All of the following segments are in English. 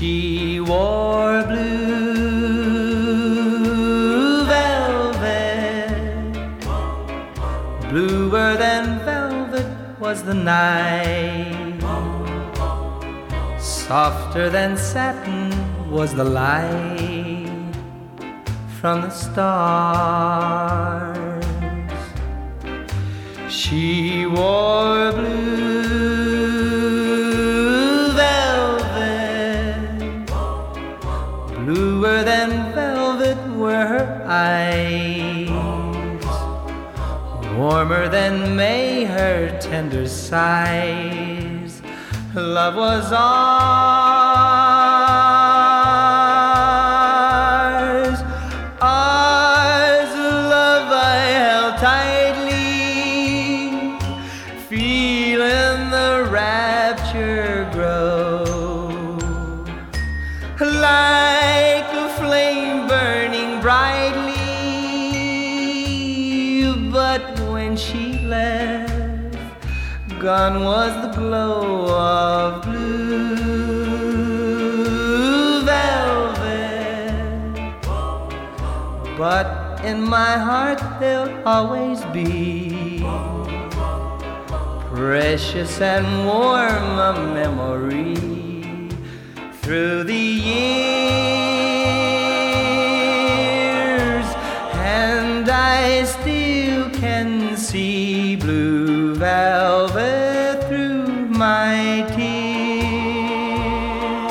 She wore blue velvet, bluer than velvet was the night, softer than satin was the light from the stars. She wore blue velvet, bluer than velvet were her eyes, warmer than May her tender sighs. Love was ours, ours, love I held tightly, feeling the rapture grow, like a flame burning brightly. But when she left, gone was the glow of blue velvet. But in my heart there'll always be precious and warm a memory through the years, and I still can see blue velvet through my tears.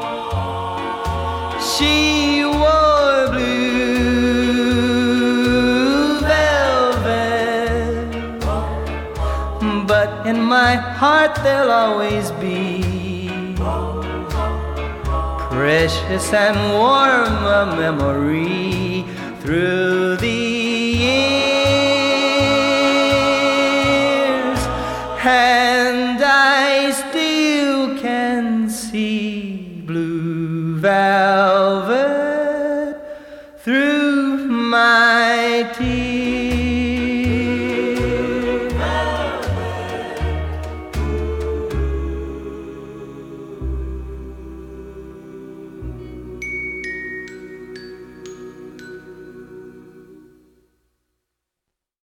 She wore blue velvet, but in my heart there'll always be precious and warm a memory through the years, and I still can see blue velvet